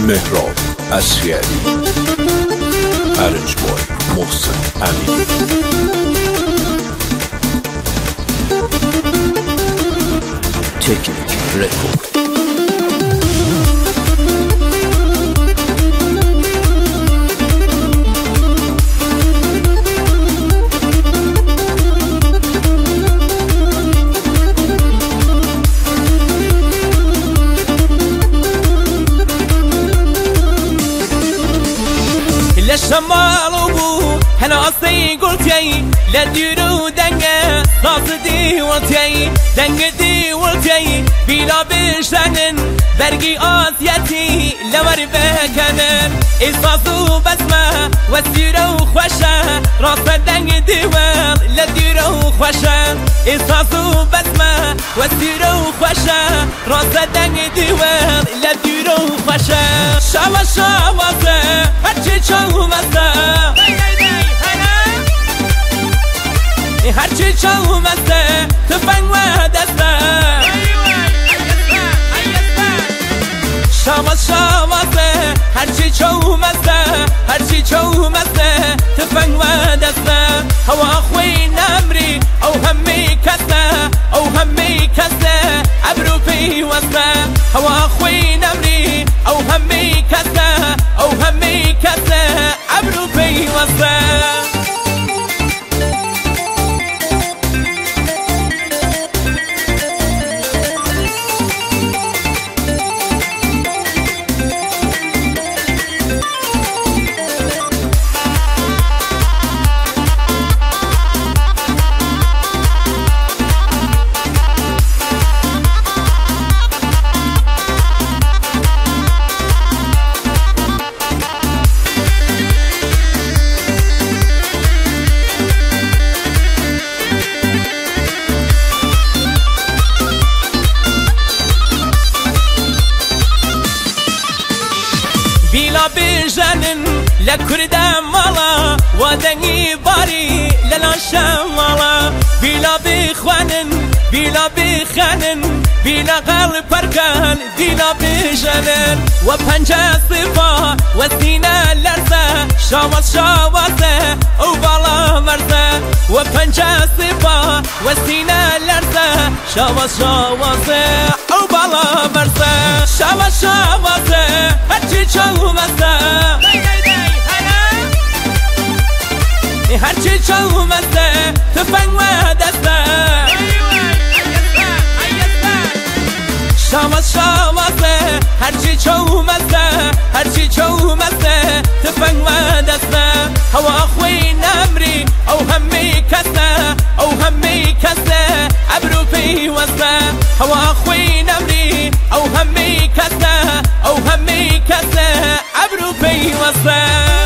مهراب اسیری، ارنجبای محسن امینی. تکنیک رکورد. لشمال بو هناسي قلتي لديرو دنگه ناصدي ولتي دنگ دي ولتي بلا بشنن برقي آسيتي لور بكنن إصاصو بسمه وسيرو خوشه راس دنگ ديوال لديرو خوشه إصاصو بسمه وسيرو خوشه راس دنگ ديوال لديرو خوشه شوا شوازه هرچی چومسته هرچی چومسته تفنگ و دسته شواز شوازه هرچی چومسته هرچی چومسته تفنگ و دسته هوا خوی نمری او همی کسته او همی کسته عبرو پی وسته هوا خوی نمری او همی کسته او همی کسته عبرو پی وسته بلا بجنن لكردم مالا ودني باري للا شمالا بلا بخوانن بلا بخانن بلا غال بركان بلا بجنن وبنجا صفا وسينا لرزة شواز شوازة وبالا مرزة وبنجا صفا وسينا لرزة شواز شوازة وبالا مرزة شواز شوازة هرچی چومسته هرچی چومسته تفنگ و دسته شواز شوازه هرچی چومسته هرچی چومسته تفنگ و دسته هوا خوی نمری او همی کسته او همی کسته عبرو پی وسته هوا خوی نمری او همی کسته او همی کسته عبرو پی وسته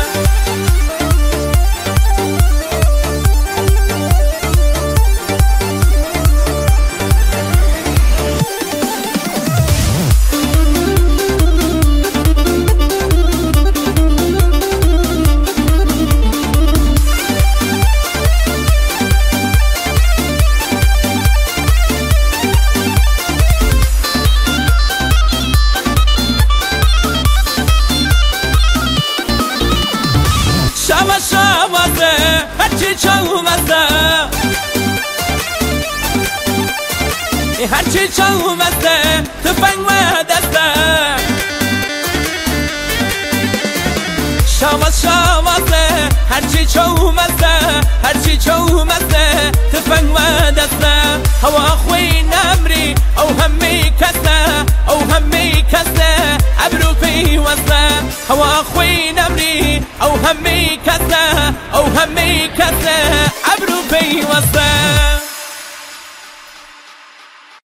شوازه هرچی چومسته هرچی چومسته تفنگ و دسته شواز شوازه هرچی چومسته هرچی چومسته تفنگ و دسته هوا خوی نمری او همی کسته او همی کسته عبرو پی وسته هوا خوی نمری او همی کسته او همی کسته عبرو پی وسته